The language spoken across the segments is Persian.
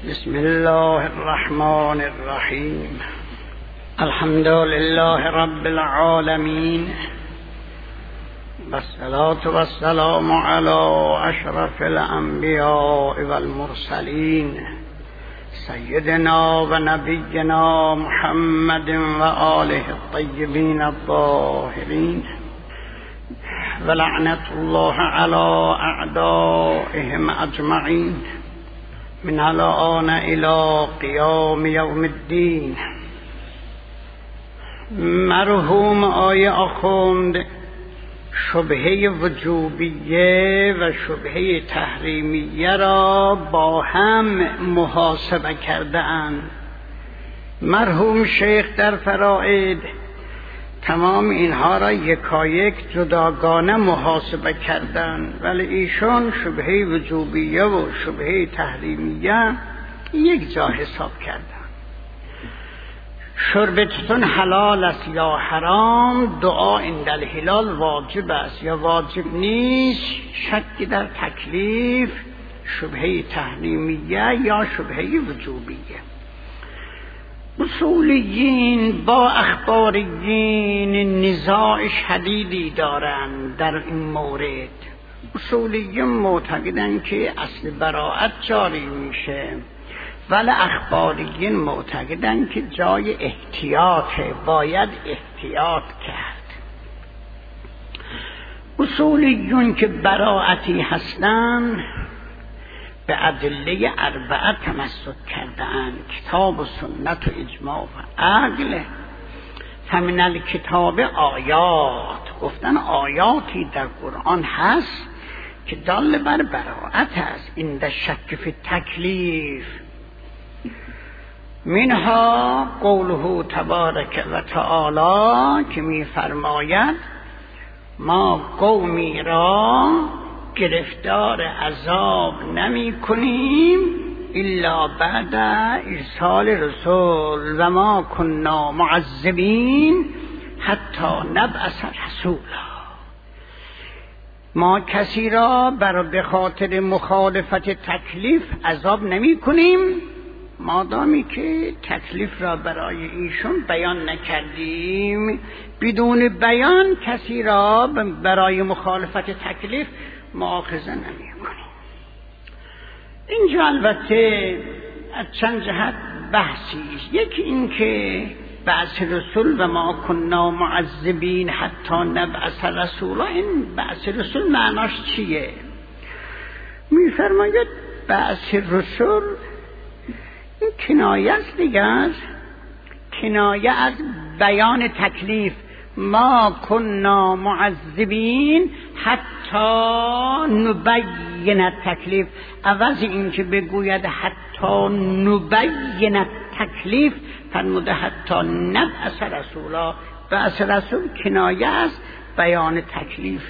بسم الله الرحمن الرحیم. الحمد لله رب العالمین والصلاة والسلام علی اشرف الانبیاء والمرسلین سیدنا و نبینا محمد و آله الطیبین الطاهرین و لعنت الله علی اعدائهم اجمعین من الآن الى قیام یوم الدین. مرحوم آقای آخوند شبهه وجوبیه و شبهه تحریمیه را با هم محاسبه کرده اند. مرحوم شیخ در فرائد تمام اینها را یکایک جداگانه محاسبه کردند، ولی ایشان شبهه وجوبیه و شبهه تحریمیه یک جا حساب کردند. شربتتون حلال است یا حرام، دعا عند الهلال واجب است یا واجب نیست، شکی در تکلیف، شبهه تحریمیه یا شبهه وجوبیه. اصولیین با اخباریین نزاع شدیدی دارند در این مورد. اصولیین معتقدند که اصل براءت جاری میشه، ولی اخباریین معتقدند که جای احتیاطه، باید احتیاط کرد. اصولیون که براءتی هستند به ادله اربعه تمسک کرده‌اند: کتاب و سنت و اجماع و عقل. فمن الکتاب آیات، گفتن آیاتی در قرآن هست که دال بر براءت است. این در شک فی تکلیف منها قوله تبارک و تعالی که می فرماید ما قومی را گرفتار عذاب نمی کنیم الا بعد ارسال رسول و ما کنا معذبین حتی نبعث رسولا. ما کسی را به خاطر مخالفت تکلیف عذاب نمی کنیم مادامی که تکلیف را برای ایشون بیان نکردیم. بدون بیان کسی را برای مخالفت تکلیف مؤاخذه نمی کنیم. اینجا البته از چند جهت بحثی است. یکی این که بعث رسول و ما کنا معذبین حتی نبعث رسولا، این بعث رسول معناش چیه؟ می فرماید بعث رسول این کنایه است دیگر، کنایه از بیان تکلیف. ما کنا معذبین حتی نبین التکلیف، عوض این که بگوید حتی نبین التکلیف فرموده حتی نبعث رسولا. بعث رسول کنایه است بیان تکلیفه.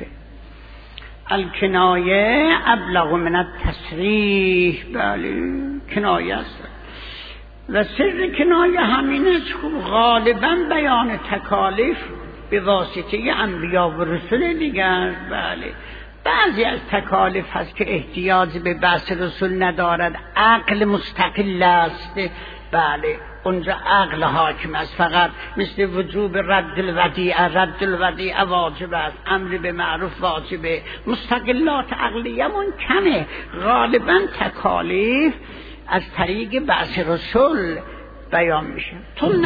الکنایه ابلغ من التصریح. بله کنایه است و سر کنایه همین است که غالبا بیان تکالیف به واسطه انبیا و رسول دیگر. بله بعضی از تکالیف هست که احتیاج به بعث رسول ندارد، عقل مستقل است. بله اونجا عقل حاکم است فقط، مثل وجوب رد الودیعه واجب است، امر به معروف واجبه، مستقلات عقلیمون کمه. غالبا تکالیف از طریق بعث رسول بیان میشه. طول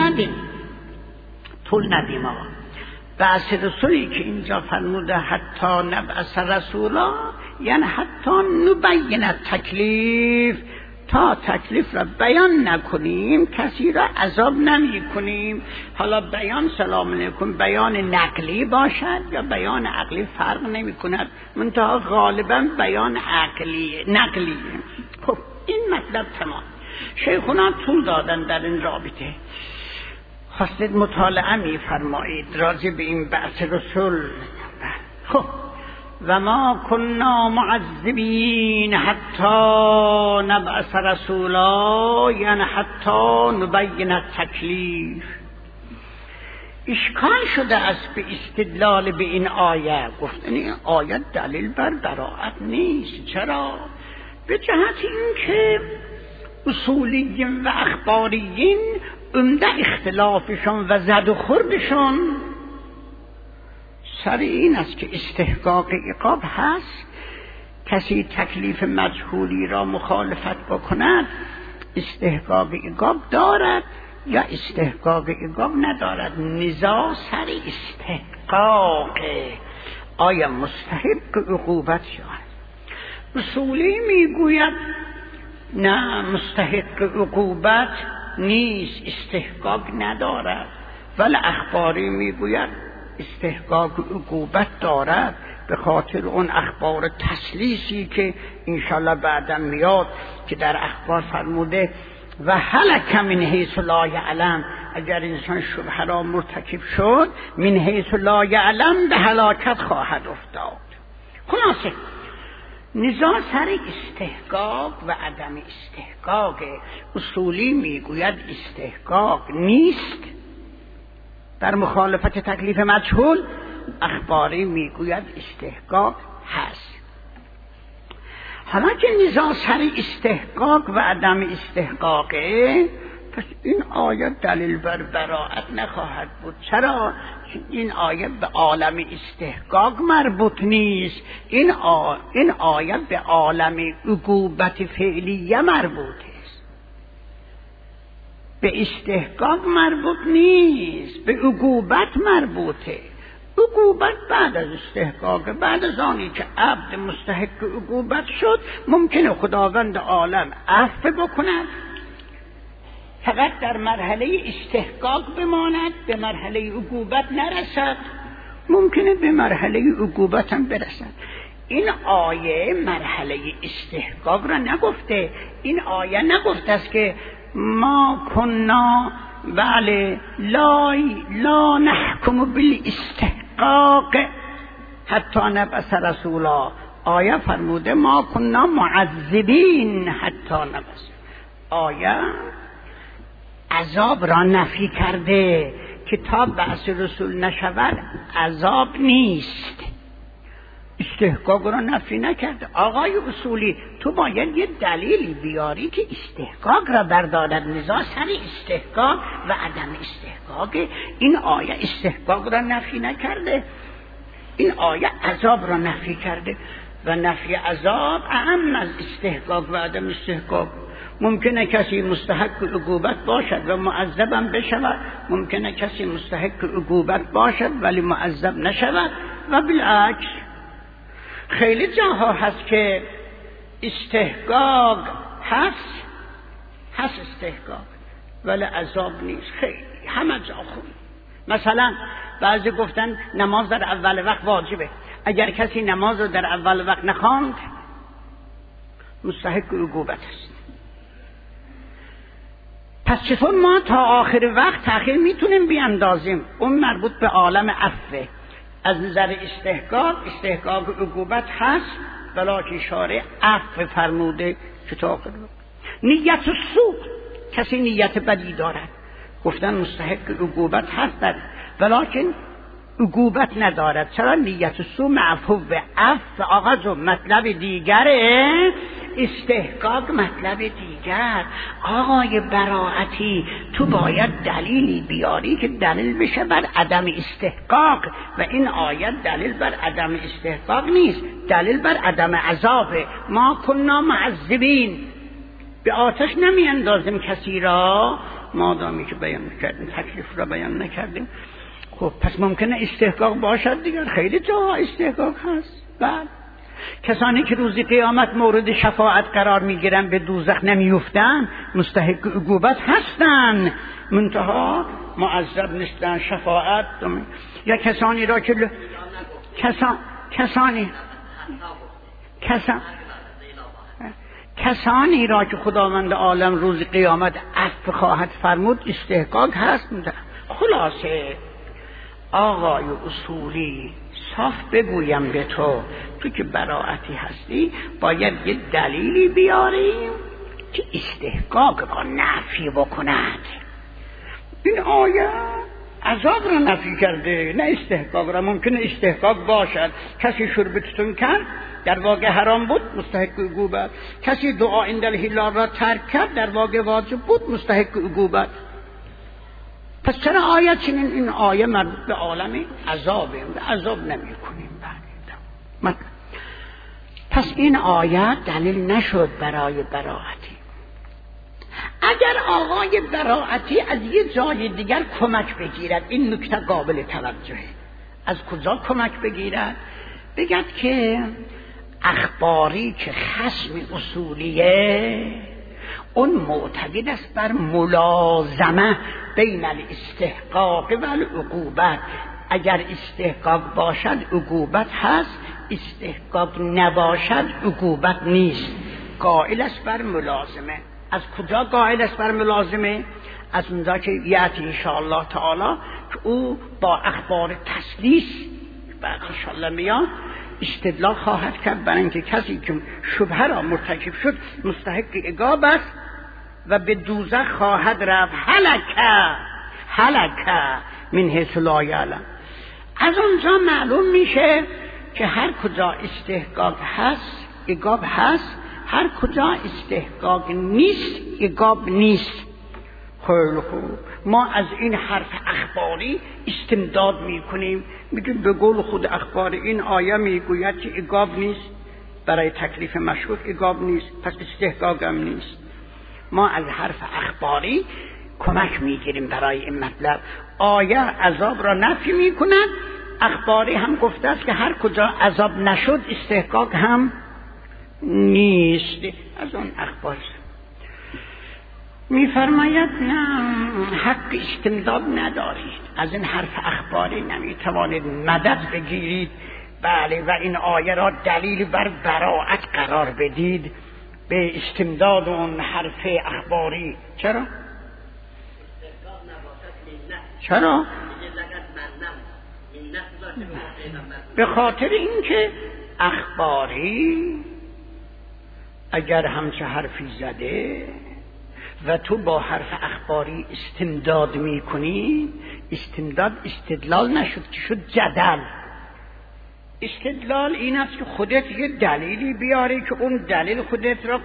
ندیم آقا. بعث رسولی که اینجا فرموده حتی نبعث رسولا یعنی حتی نبین تکلیف، تا تکلیف را بیان نکنیم کسی را عذاب نمی کنیم. حالا بیان سلام علیکم بیان نقلی باشد یا بیان عقلی فرق نمی کند، منتها غالبا بیان نقلیه. خب این مطلب تمام. شیخونا طول دادن در این رابطه. خواستید مطالعه می فرمایید راجع به این بعث رسول. خب و ما کنا معذبین حتی نبعث رسولا یعنی حتی نبین التکلیف. اشکال شده است به استدلال به این آیه. گفتن این آیه دلیل بر براءت نیست. چرا؟ به جهت این که اصولیین و اخباریین عمده اختلافشون و زد و خوردشون سر این است که استحقاق عقاب هست. کسی تکلیف مجهولی را مخالفت بکند استحقاق عقاب دارد یا استحقاق عقاب ندارد. نزاع سر استحقاق، آیا مستحق عقوبت شود؟ اصولی میگوید نه، مستحق عقوبت نیست، استحقاق ندارد. ولی اخباری میگوید استحقاق عقوبت دارد، به خاطر اون اخبار تسلیسی که انشالله بعدا میاد که در اخبار فرموده و هلک من حیث لا یعلم، اگر انسان شبهه را مرتکب شد من حیث لا یعلم به هلاکت خواهد افتاد. خلاصه نزاع سر استحقاق و عدم استحقاق. اصولی میگوید استحقاق نیست در مخالفت تکلیف مجهول، اخباری میگوید استحقاق هست. حالا که نزاع سر استحقاق و عدم استحقاقه، پس این آیه دلیل بر براءت نخواهد بود. چرا؟ این آیه به عالم استحقاق مربوط نیست، این آیه به عالم عقوبت فعلیه مربوط است. به استحقاق مربوط نیست، به عقوبت مربوطه. عقوبت بعد از استحقاق، بعد از آنی که عبد مستحق عقوبت شد ممکنه خداوند عالم عفو بکند، فقط در مرحله استحقاق بماند، به مرحله عقوبت نرسد، ممکنه به مرحله عقوبت هم برسد. این آیه مرحله استحقاق را نگفته. این آیه نگفته است که ما کنا بله لا نحکم بالاستحقاق حتی نبعث رسولا. آیه فرموده ما کنا معذبین حتی نبعث. آیه عذاب را نفی کرده که تا بعث رسول نشود عذاب نیست. استحقاق را نفی نکرده. آقای اصولی تو باید یه دلیلی بیاری که استحقاق را بردارد. نزاع سر استحقاق و عدم استحقاق. این آیه استحقاق را نفی نکرده، این آیه عذاب را نفی کرده و نفی عذاب اهم از استحقاق و عدم استحقاق. ممکنه کسی مستحق عقوبت باشد و معذب هم بشود، ممکنه کسی مستحق عقوبت باشد ولی معذب نشود و بالعکس. خیلی جاها هست که استحقاق هست استحقاق ولی عذاب نیست. خیلی همه جا خوب. مثلا بعضی گفتن نماز در اول وقت واجبه، اگر کسی نماز رو در اول وقت نخواند مستحق عقوبت است. پس چطور ما تا آخر وقت تأخیر میتونیم بیاندازیم؟ اون مربوط به عالم عفو. از نظر استحقاق عقوبت هست ولی شارع عفو فرموده که تا آخر وقت. نیت سوء، کسی نیت بدی دارد گفتن مستحق عقوبت هست ولیکن عقوبت ندارد. چرا؟ نیت سوء معفو به عفو. آقا جو مطلب دیگره، استحقاق مطلب دیگر. آقای براعتی تو باید دلیلی بیاری که دلیل بشه بر عدم استحقاق و این آیت دلیل بر عدم استحقاق نیست، دلیل بر عدم عذابه. ما کنا معذبین، به آتش نمی اندازیم کسی را مادامی که بیان نکردیم، تکلیف را بیان نکردیم. خب پس ممکنه استحقاق باشد دیگر. خیلی جاها استحقاق هست. بعد کسانی که روز قیامت مورد شفاعت قرار میگیرن به دوزخ نمیفتن مستحق عقوبت هستن، منتها معذب نیستن. شفاعت یا کسانی را که کسانی را که خداوند عالم روز قیامت عفو خواهد فرمود استحقاق هست. خلاصه آقای اصولی صاف بگویم به تو که براعتی هستی باید یه دلیلی بیاریم که استحقاق را نفی بکند. این آیه عذاب را نفی کرده نه استحقاق را. ممکنه استحقاق باشد، کسی شرب توتون کرد در واقع حرام بود مستحق عقوبت، کسی دعا عند الهلال را ترک کرد در واقع واجب بود مستحق عقوبت. پس چرا آیه چنین؟ این آیه مربوط به عالم عذابه، عذاب نمی کنیم. پس این آیه دلیل نشد برای براءتی. اگر آقای براءتی از یه جای دیگر کمک بگیرد، این نکته قابل توجهه. از کجا کمک بگیرد؟ بگد که اخباری که خصم اصولیه اون معتقد است بر ملازمه بین الاستحقاق و العقوبت. اگر استحقاق باشد عقوبت هست، استحقاق نباشد عقوبت نیست. قائل است بر ملازمه. از کجا قائل است بر ملازمه؟ از اونجا که یأتی انشاءالله تعالی که او با اخبار تسلیس بعد انشاءالله میان استدلال خواهد کرد برای اینکه کسی که شبهه را مرتکب شد مستحق عقاب است و به دوزخ خواهد رفت. هلک من حیث لا یعلم. از اونجا معلوم میشه که هر کجا استحقاق هست عقاب هست، هر کجا استحقاق نیست عقاب نیست. خیلی خوب، ما از این حرف اخباری استمداد میکنیم، میگیم به قول خود اخباری این آیه میگوید که عقاب نیست، برای تکلیف مشروط عقاب نیست، پس استحقاق هم نیست. ما از حرف اخباری کمک میگیریم برای این مطلب. آیه عذاب را نفی میکند، اخباری هم گفته است که هر کجا عذاب نشد استحقاق هم نیست. از اون اخبار میفرماید نه، حق استمداد ندارید، از این حرف اخباری نمیتوانید مدد بگیرید. بله، و این آیه را دلیل بر براءت قرار بدید به استمداد اون حرف اخباری. چرا؟ به خاطر اینکه اخباری اگر همچه حرفی زده و تو با حرف اخباری استمداد میکنی، استمداد استدلال نشد که شد جدل. استدلال این است که خودت یه دلیلی بیاری که اون دلیل خودت را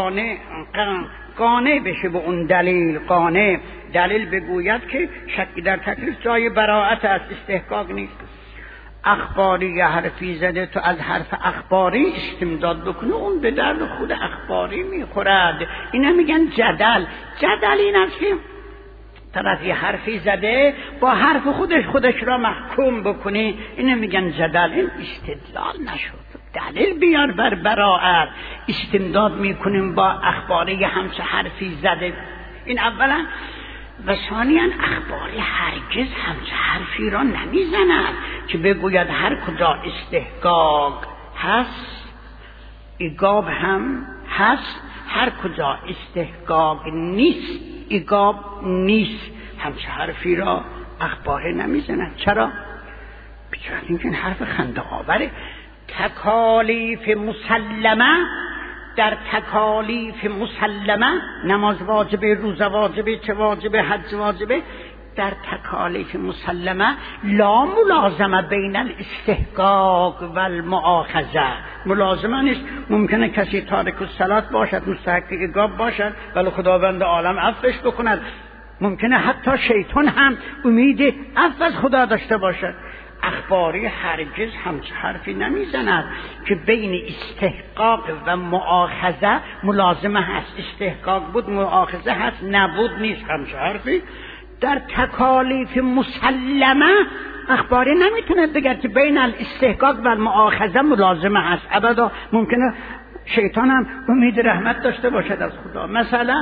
قانع بشه به اون دلیل. قانع دلیل بگوید که شکی در تکلیف جای براءت است، استحقاق نیست. اخباری یه حرفی زده، تو از حرف اخباری استمداد بکنه، اون به درد خود اخباری میخورد. اینا میگن جدل. جدل این است که طرف یه حرفی زده با حرف خودش را محکوم بکنی، اینا میگن جدل. این استدلال نشد. دلیل بیار بر براءت. استمداد میکنیم با اخباری همچه حرفی زده. این اولا. و ثانیاً اخباری هرگز همچه حرفی را نمیزند که بگوید هر کجا استحقاق هست عقاب هم هست، هر کجا استحقاق نیست عقاب نیست. همچه حرفی را اخباری نمیزند. چرا؟ بچه اینکه این حرف خنده آوره. تکالیف مسلمه، در تکالیف مسلمه، نماز واجبه، روزه واجبه، چه واجبه، حج واجبه، در تکالیف مسلمه لا ملازمه بین الاستحقاق و المؤاخذه. ملازمه نیست. ممکنه کسی تارک الصلات باشد، مستحق عقاب باشد، ولی خداوند عالم عفوش بکند. ممکنه حتی شیطان هم امید عفو از خدا داشته باشد. اخباری هرگز همچه حرفی نمیزند که بین استحقاق و مؤاخذه ملازمه هست. استحقاق بود مؤاخذه هست، نبود نیست. همچه حرفی در تکالیف مسلمه اخباری نمیتونه بگه که بین الاستحقاق و المؤاخذه ملازمه هست. ابدا. ممکنه شیطان هم امید رحمت داشته باشد از خدا. مثلا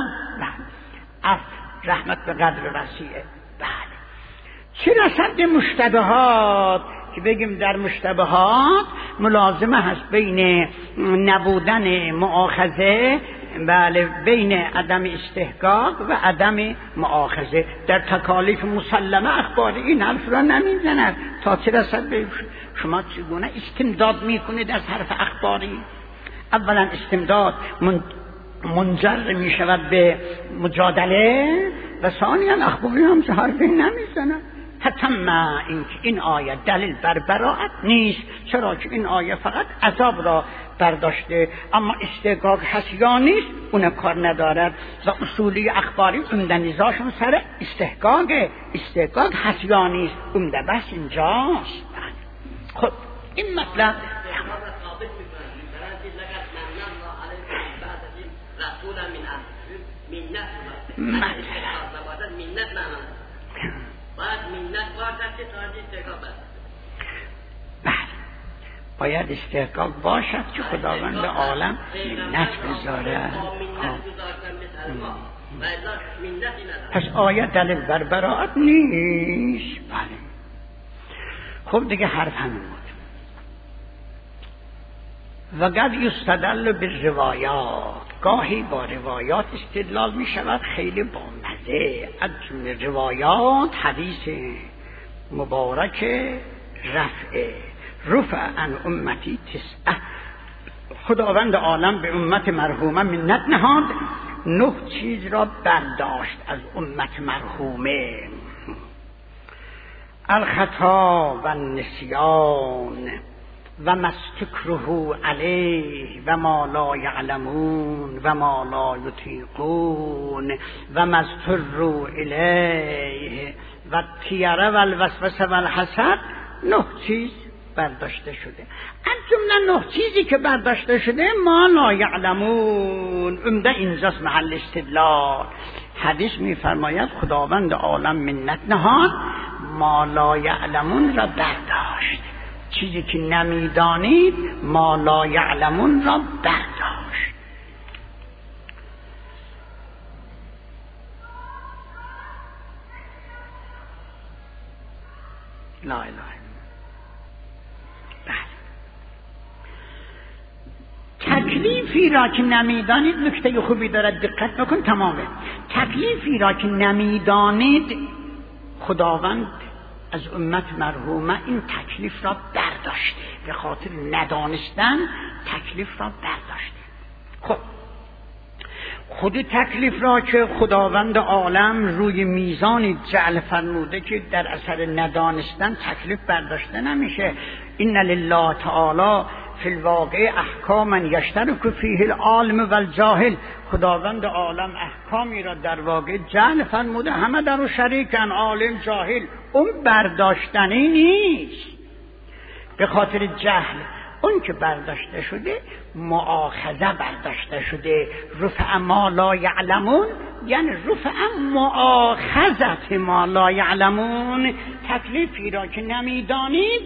رحمت به قدر وسیعه. بله. چه رسد مشتبهات که بگیم در مشتبهات ملازمه هست بین نبودن مؤاخذه، بله، بین عدم استحقاق و عدم مؤاخذه. در تکالیف مسلمه اخباری این حرف را نمیزند. تا چه رسد به شما چگونه استمداد میکنید از حرف اخباری؟ اولا استمداد منجر می شود به مجادله و ثانیا اخباری هم چه حرفی نمیزند. تتم این آیه دلیل بر براءت نیست، چرا که این آیه فقط عذاب را برداشته، اما استحقاق هست یا نیست اون کار ندارد. و اصولی اخباری عمده نزاشون سر استحقاق هست یا نیست، عمده بس اینجاست. خب این مطلب باید استحقاق باشد که خداوند عالم منت بذاره. پس آیه دلیل بر براءت نیست. بله خب دیگه حرف همین بود. و قد یستدل بالروایات، گاهی با روایات استدلال می شود خیلی بامزه. از جمله روایات حدیث مبارک رفع عن امتی تسعه، خداوند عالم به امت مرحومه منت نهاد، 9 چیز را برداشت از امت مرحومه: الخطا و النسیان و ما استکرهوا علیه و ما لا یعلمون و ما لا یطیقون و ما اضطروا الیه و الطیره و الوسوسه و الحسد. 9 چیز برداشته شده. از جمله 9 چیزی که برداشته شده ما لا یعلمون، عمده اینجاست محل استدلال. حدیث میفرماید خداوند عالم منت نهاد، ما لا یعلمون را برداشت. چیزی که نمیدانید ما لا یعلمون را برداشت. لا اله الا تکلیفی را که نمیدانید، نکته خوبی دارد دقت بکن، تمامه. تکلیفی را که نمیدانید خداوند از امت مرحومه این تکلیف را برداشته، به خاطر ندانستن تکلیف را برداشته. خب خود تکلیف را که خداوند عالم روی میزانی جعل فرموده که در اثر ندانستن تکلیف برداشته نمیشه. ان لله تعالی فی الواقع احکاما یشترک فیه العالم و الجاهل، خداوند عالم احکامی را در واقع جعل فرموده، همه در او شریکن، عالم جاهل. اون برداشتنی نیست به خاطر جهل. اون که برداشته شده مؤاخذه برداشته شده. رفع ما لا یعلمون یعنی رفع مؤاخذت ما لا یعلمون، تکلیفی را که نمیدانید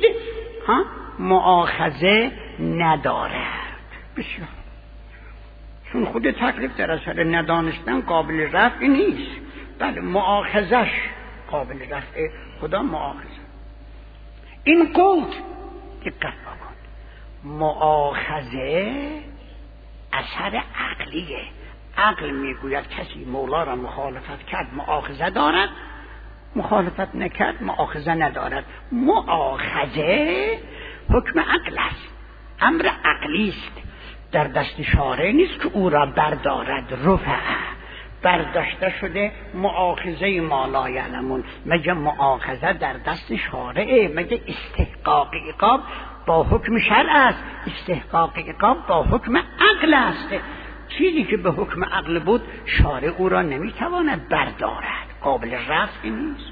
مؤاخذه ندارد. بسیار، چون خود تکلیف در اثر ندانستن قابل رفع نیست. بله مؤاخذش قابل رفع، خدا مؤاخذه. این قول دقت بکن، مؤاخذه اثر عقلیه. عقل میگوید کسی مولا را مخالفت کرد مؤاخذه دارد، مخالفت نکرد مؤاخذه ندارد. مؤاخذه حکم عقل است، امر عقلی است، در دست شارع نیست که او را بردارد. رفع برداشته شده، مؤاخذه ما لا یعلمون. مگه مؤاخذه در دست شارعه؟ مگه استحقاق عقاب با حکم شرع است؟ استحقاق عقاب با حکم عقل است. چیزی که به حکم عقل بود شارع او را نمیتواند بردارد، قابل رفع نیست.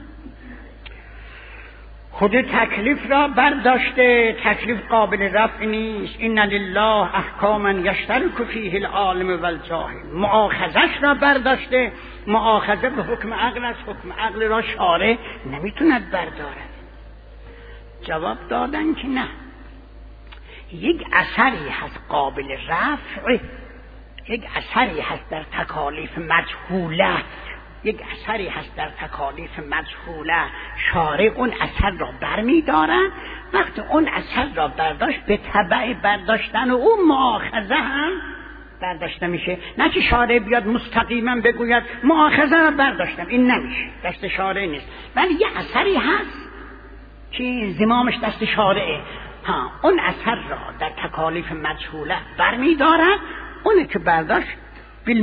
خود تکلیف را برداشته، تکلیف قابل رفع نیست. ان لله احکاما یشترک فیه العالم و الجاهل، مؤاخذش را برداشته. مؤاخذه به حکم عقل است، حکم عقل را شارع نمیتوند بردارد. جواب دادن که نه، یک اثری هست قابل رفع، یک اثری هست در تکالیف مجهوله، یک اثری هست در تکالیف مجهوله، شارع اون اثر را برمی دارن. وقتی اون اثر را برداشت، به تبع برداشتن او مؤاخذه هم برداشته میشه. نه که شارع بیاد مستقیما بگوید مؤاخذه را برداشتم، این نمیشه، دست شارع نیست. ولی یه اثری هست که زمامش دست شارعه، اون اثر را در تکالیف مجهوله برمی دارن، اون که برداشت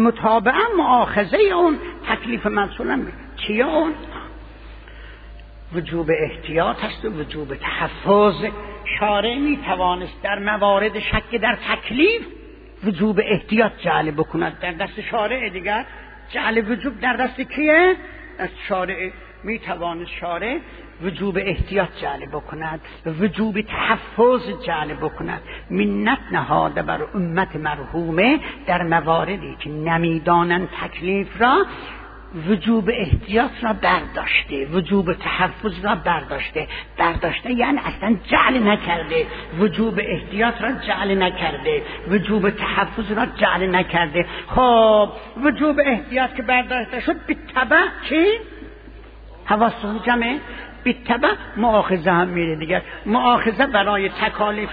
بالمتابعه مؤاخذه اون تکلیف مجهوله چیه؟ اون وجوب احتیاط است و وجوب تحفظ. شارع میتوانست در موارد شک در تکلیف وجوب احتیاط جعل بکند، در دست شارع. دیگر جعل وجوب در دست کیه؟ از شارع. میتوانست شارع وجوب احتیاط جعل بکند، وجوب تحفظ جعل بکند. منت نهاده بر امت مرحومه در مواردی که نمیدانند تکلیف را، وجوب احتیاط را برداشته، وجوب تحفظ را برداشته یعنی اصلا جعل نکرده، وجوب احتیاط را جعل نکرده، وجوب تحفظ را جعل نکرده. خب وجوب احتیاط که برداشته شد، بالتبع چی؟ حواسه جمعه، بالتبع مؤاخذه هم میره دیگر. مؤاخذه برای تکالیف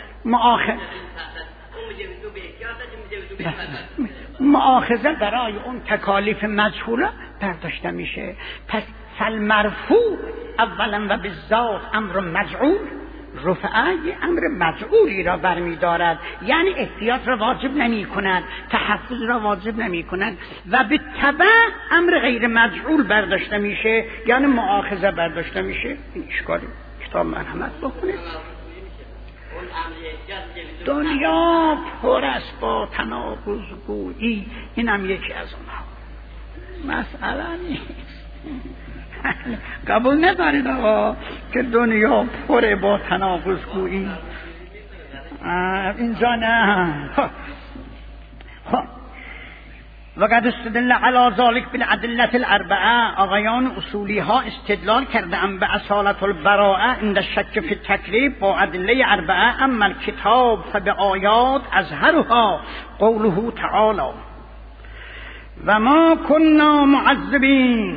مؤاخذه برای اون تکالیف مجهوله برداشته میشه. پس فالمرفوع اولا و بالذات امر مجعول، رفعه امر مجعولی را برمیدارد، یعنی احتیاط را واجب نمی کند، تحفظ را واجب نمی کند. و به تبع امر غیر مجعول برداشته میشه، یعنی مؤاخذه برداشته میشه. این اشکالی کتاب مرحمت بکنید. دنیا پر است با تناقض گویی، اینم یکی از اونها. مسئله نیست. قبول ندارید آقا که دنیا پر با تناقض گویی؟ اینجا نه. وقد استدل علی ذلك بالادله الاربعه. آقایان اصولی ها استدلال کردند به اصالت البراءه عند الشک فی التکلیف با ادله اربعه. اما الکتاب فبآیات اظهرها قوله تعالی و ما کنا معذبین،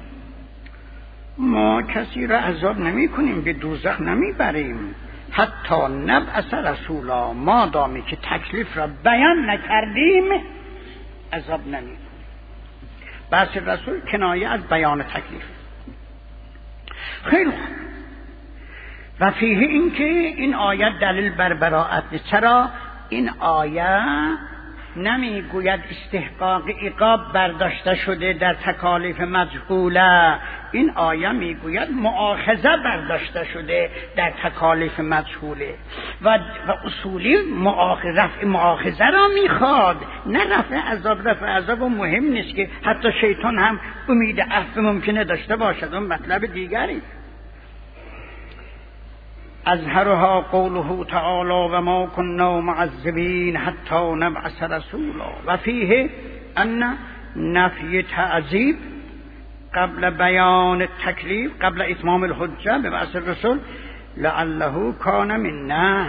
ما کسی را عذاب نمی کنیم، به دوزخ نمی بریم حتی نبعث رسولا، ما دامی که تکلیف را بیان نکردیم عذاب نمی کنیم. بعث رسول کنایه از بیان تکلیف. خیلی خوب. و فیه این که این آیت دلیل بر براءت نیست. چرا؟ این آیه نمیگوید استحقاق عقاب برداشته شده در تکالیف مجهوله، این آیه میگوید مؤاخذه برداشته شده در تکالیف مجهوله. و اصولی رفع مؤاخذه را میخواد، نه رفع عذاب. رفع عذاب مهم نیست که حتی شیطان هم امید عفو ممکنه داشته باشد، اون مطلب دیگری. اظهرها قوله تعالی و ما كنا معذبین حتی نبعث رسولا. و فیه ان نفی تعذیب قبل بیان التکلیف قبل اتمام الحجه به بعث الرسول لعله کان من نعم.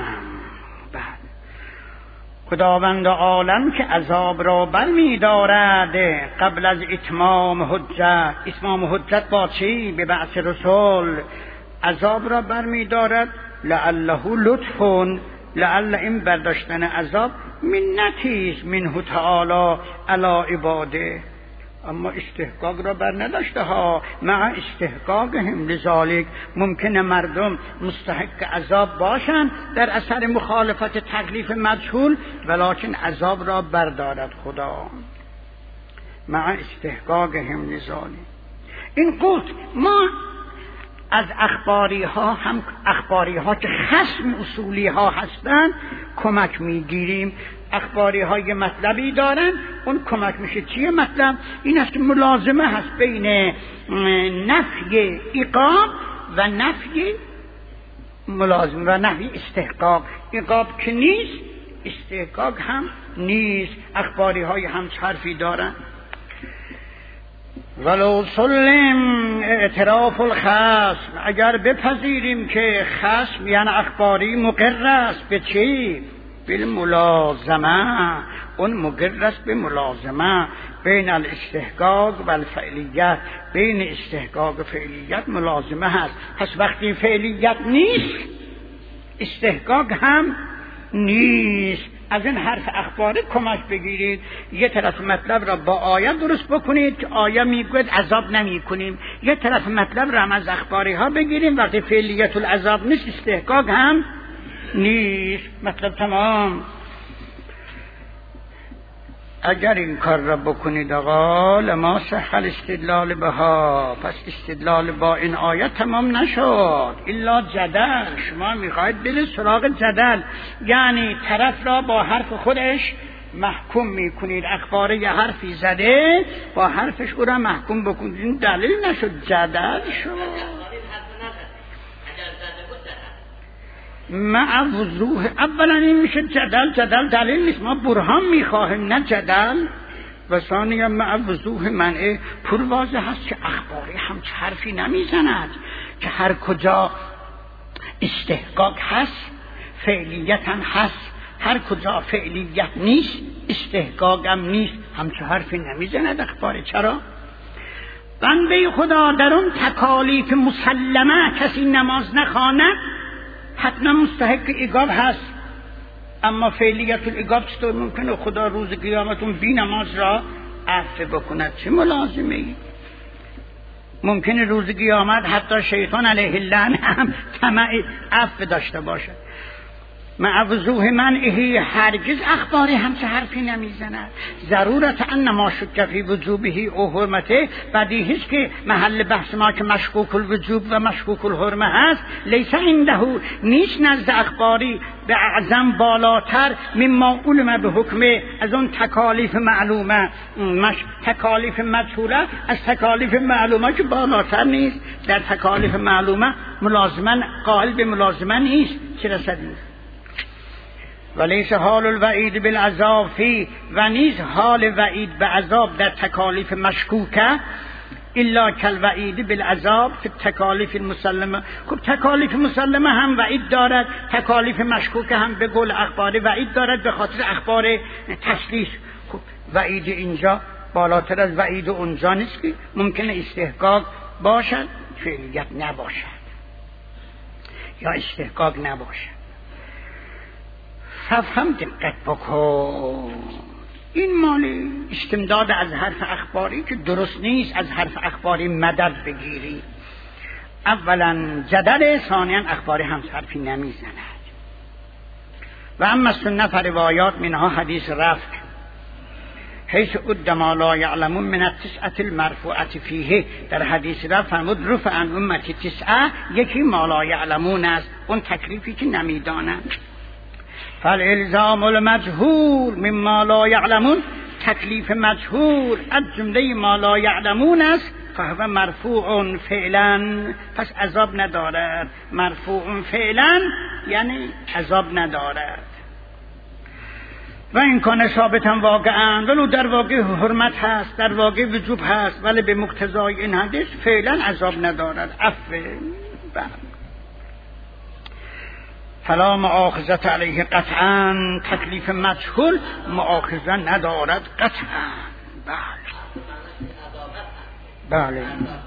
خداوند عالم که عذاب را برمی دارد قبل از اتمام حجت. اتمام حجت با چی؟ به بعث رسول. عذاب را برمی دارد لعله لطفون، لعل این برداشتن عذاب منتیست منه تعالی علی عباده، اما استحقاق را بر نداشته ها. مع استحقاقهم لذالک ممکنه مردم مستحق عذاب باشند در اثر مخالفت تکلیف مجهول، ولکن عذاب را بردارد خدا. مع استحقاقهم لذالک. این قلت ما از اخباری ها که خصم اصولی ها هستند کمک میگیریم. اخباری های مطلبی دارن، اون کمک میشه. چیه مطلب؟ این است که ملازمه هست بین نفی عقاب و نفی ملازمه و نفی استحقاق. عقاب که نیست، استحقاق هم نیست. اخباری های هم حرفی دارن. ولو سلم اعتراف الخصم، اگر بپذیریم که خصم یعنی اخباری مقر است به چی؟ بالملازمه. اون مقر است به ملازمه بین الاستحقاق و الفعلیت. بین استحقاق و فعلیت ملازمه هست. پس وقتی فعلیت نیست استحقاق هم نیست. از این حرف اخباری کمک بگیرید. یه طرف مطلب را با آیه درست بکنید که آیه میگوید عذاب نمی کنیم، یه طرف مطلب را هم از اخباری ها بگیریم وقتی فعلیت العذاب نیست استحقاق هم نیست. مطلب تمام. اگر این کار را بکنید آقا لما صح الاستدلال بها، پس استدلال با این آیه تمام نشد الا جدل. شما میخواید برید سراغ جدل، یعنی طرف را با حرف خودش محکوم میکنید. اخبار یه حرفی زده با حرفش او را محکوم بکنید، این دلیل نشد، جدل شد. مع وضوح اولا این میشه جدل دلیل نیست، ما برهان میخواهیم نه جدل. و ثانیا مع وضوح منع پر واضح هست که اخباری همچه حرفی نمیزند که هر کجا استحقاق هست فعلیت هم هست، هر کجا فعلیت نیست استحقاق هم نیست، همچه حرفی نمیزند اخباری. چرا؟ بنده خدا در اون تکالیف مسلمه کسی نماز نخواند حتما مستحق ایقاب هست، اما فعلیت الایقاب چطور ممکنه خدا روز قیامتون بی نماز را عفو بکند؟ چه ملازمه ای؟ ممکنه روز قیامت حتی شیطان علیه اللعنه هم طمع عفو داشته باشد. مع وضوح منعه هرگز اخباری همچه حرفی نمیزند. ضرورت ان ما شک فی وجوبه او حرمته، بدیهی است که محل بحث ما که مشکوک الوجوب و مشکوک الحرمه هست، لیس عنده نیست نزد اخباری به اعظم بالاتر مما علم به حکمه، از اون تکالیف معلومه تکالیف مجهوله از تکالیف معلومه که بالاتر نیست. در تکالیف معلومه ملازمن قائل به ملازمه نیست، چه رسد نیست. ولیس حال الوعید بالعذاب فی، و نیز حال وعید به عذاب در تکالیف مشکوکه الا کالوعید بالعذاب فی تکالیف المسلمه. خب تکالیف مسلمه هم وعید دارد، تکالیف مشکوکه هم به قول اخباری وعید دارد به خاطر اخبار تسلیس. خب وعید اینجا بالاتر از وعید اونجا نیست که ممکنه استحقاق باشد فعلیت نباشد یا استحقاق نباشد. فهم دقت بکن، این مال استمداد از حرف اخباری که درست نیست، از حرف اخباری مدد بگیری. اولا جدل، ثانیا اخباری هم حرفی نمیزند. و اما سنت روایات منها حدیث رفع حیث اد ما لا یعلمون من التسعة المرفوعة فیه، در حدیث رفع فرمود رفع عن امتی تسعه، یکی ما لا یعلمون است، اون تکلیفی که نمیدانند. فالالزام المجهول مما لا یعلمون، تکلیف مجهول از جمله ما لا یعلمون است، فهو مرفوع فعلا، پس عذاب ندارد. مرفوع فعلا یعنی عذاب ندارد. و این کان ثابتا واقعا، ولو در واقع حرمت هست، در واقع وجوب هست، ولی به مقتضای این حدیث فعلا عذاب ندارد. عفو فلا مؤاخذت علیه قطعا، تکلیف مجهول مؤاخذه ندارد قطعا. بله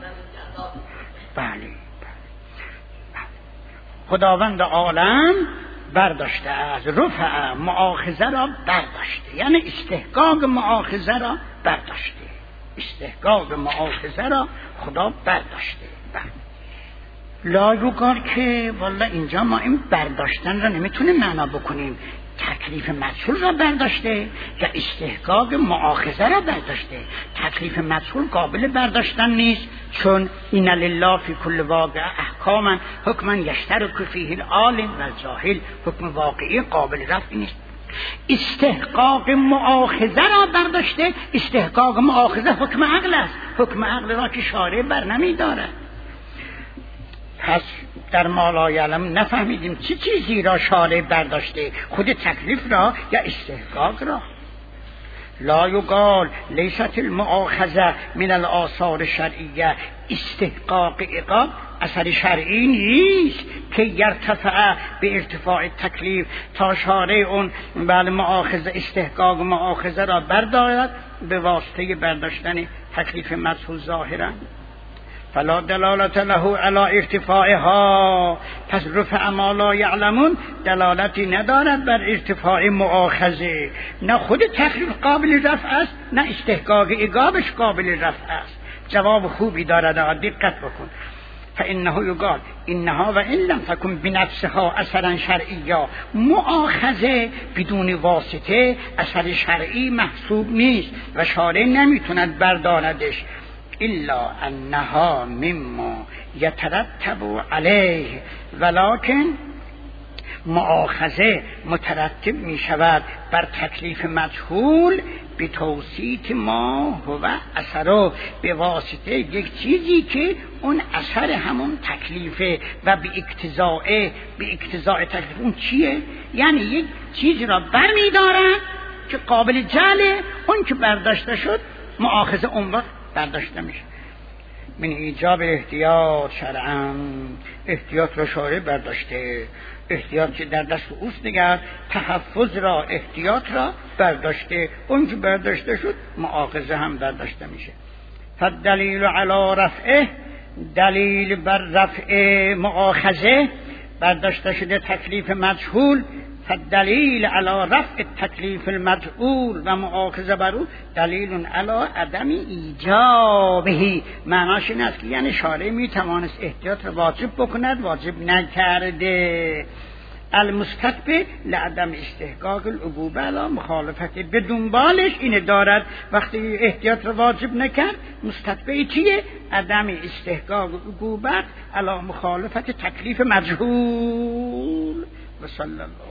خداوند عالم برداشته از رفع مؤاخذه را برداشته، یعنی استحقاق مؤاخذه را برداشته، استحقاق مؤاخذه را خدا برداشته. لا یقال که والله اینجا ما این برداشتن را نمیتونیم معنا بکنیم، تکلیف مجهول را برداشته یا استحقاق مؤاخذه را برداشته. تکلیف مجهول قابل برداشتن نیست، چون این لله فی کل واقع احکاما حکما یشترک فیه العالم و الجاهل، حکم واقعی قابل رفع نیست. استحقاق مؤاخذه را برداشته، استحقاق مؤاخذه حکم عقل است، حکم عقل را که شارع بر نمیدارد. پس در ما لا یعلم نفهمیدیم چه چیزی را شارع برداشته، خود تکلیف را یا استحقاق را. لا یقال لیست المؤاخذه من الاثار شرعیه، استحقاق عقاب اثر شرعی نیست که یرتفع به ارتفاع تکلیف تا شارع اون بل مؤاخذه استحقاق مؤاخذه را بردارد به واسطه برداشتن تکلیف مجهول ظاهرا. فلا دلالت له علی ارتفاعها، پس رفع ما لا یعلمون دلالتی ندارد بر ارتفاع مؤاخذه، نه خود تکلیف قابل رفع است نه استحقاق عقابش قابل رفع است. جواب خوبی دارد، دقت بکن. فانه یقال انها و ان لم تکن بنفسها اثرا شرعیا، مؤاخذه بدون واسطه اثر شرعی محسوب نیست و شارع نمیتوند برداردش، الا انها مما یترتب علیه، ولکن مؤاخذه مترتب می شود بر تکلیف مجهول به توسیط ما هو اثره، به واسطه یک چیزی که اون اثر همون تکلیفه و به اقتضاء تکلیف اون چیه؟ یعنی یک چیزی را بر می دارد که قابل جعله، اون که برداشته شد مؤاخذه اون وقت برداشته میشه. من ایجاب احتیاط شرعاً، احتیاط را شارع برداشته، احتیاط که در دست اوست نگه، تحفظ را احتیاط را برداشته، اون که برداشته شد مؤاخذه هم برداشته میشه. فالدلیل علی رفعه، دلیل بر رفع مؤاخذه برداشته شده تکلیف مجهول، فالدلیل علی رفع تکلیف المجهول و مؤاخذه بر او دلیل علی عدم ایجابه. معناش این است که یعنی شارع میتوانست احتیاط را واجب بکند، واجب نکرده. المستتبع لعدم استحقاق العقوبه علی مخالفت، به دنبالش اینه دارد وقتی احتیاط را واجب نکرد مستتبع چیه؟ عدم استحقاق عقوبت علی مخالفت تکلیف مجهول. و صلی الله